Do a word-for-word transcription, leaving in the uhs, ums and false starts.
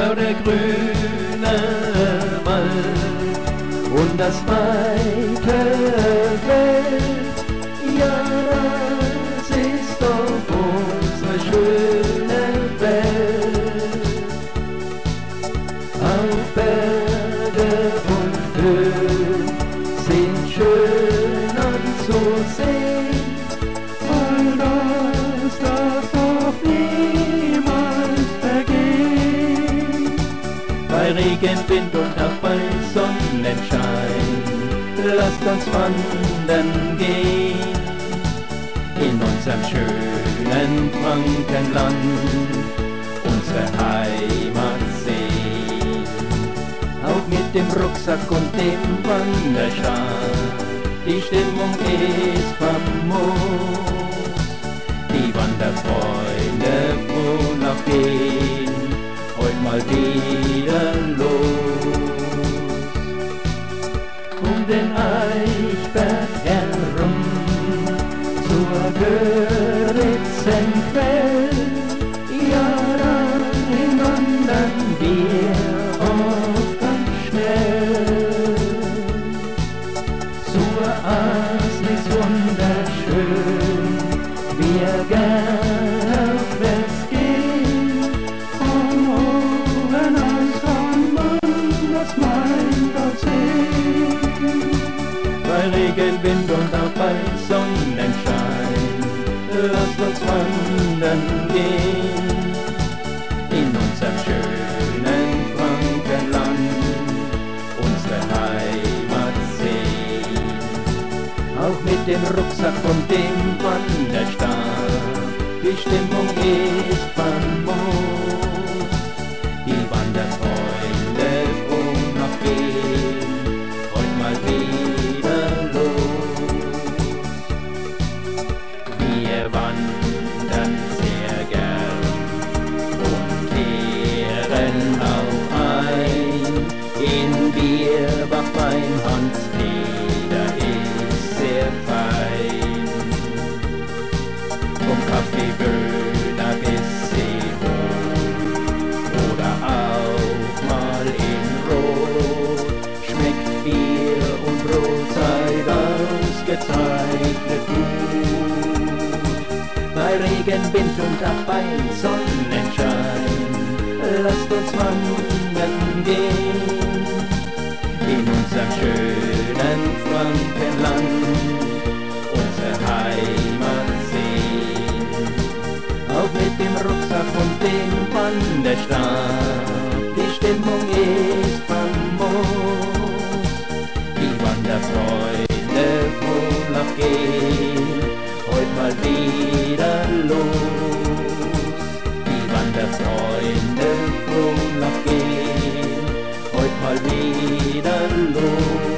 über der grüne Wald und das weite Feld. Ja, das ist doch unsere schöne Welt. Auch Berge und Höhen sind schön anzusehen, all das darf doch niemals vergehen. Bei Regen, Wind und auch bei Sonnenschein, lasst uns wandern gehen in unserem schönen Frankenland, unsere Heimat sehen. Auch mit dem Rucksack und dem Wanderstab, die Stimmung ist famos. Die Wanderfreunde froh gehen heut mal wieder los. Um den Eichberg herum zur Göritzenquell, ja, dahin wandern wir oft ganz schnell. Zur Asnis wunderschön, wir gern aufwärts gehen, von oben aus kann man das Main dort sehen. Bei Regen, Wind und auch bei Sonnenschein, lasst uns wandern gehen in unserem schönen Frankenland, unsere Heimat sehen. Auch mit dem Rucksack und dem Wanderstab, die Stimmung ist famos. Die Wanderfreunde froh noch gehen heut mal wieder los. Wir wandern sehr gern und kehren auch ein in Bierbach beim Hans Peter ist sehr fein. Vom Kaffeeböhler bis Seehof oder auch mal in Rot schmeckt Bier und Brotzeit ausgezeichnet gut. Bei Regen, Wind und auch bei Sonnenschein, lasst uns wandern gehen in unserem schönen Frankenland, unsere Heimat sehen. Auch mit dem Rucksack und dem Wanderstab, die Stimmung ist famos. Die Wanderfreunde froh noch gehen heut mal wieder los. Die Wanderfreunde froh noch gehen heut mal wieder los.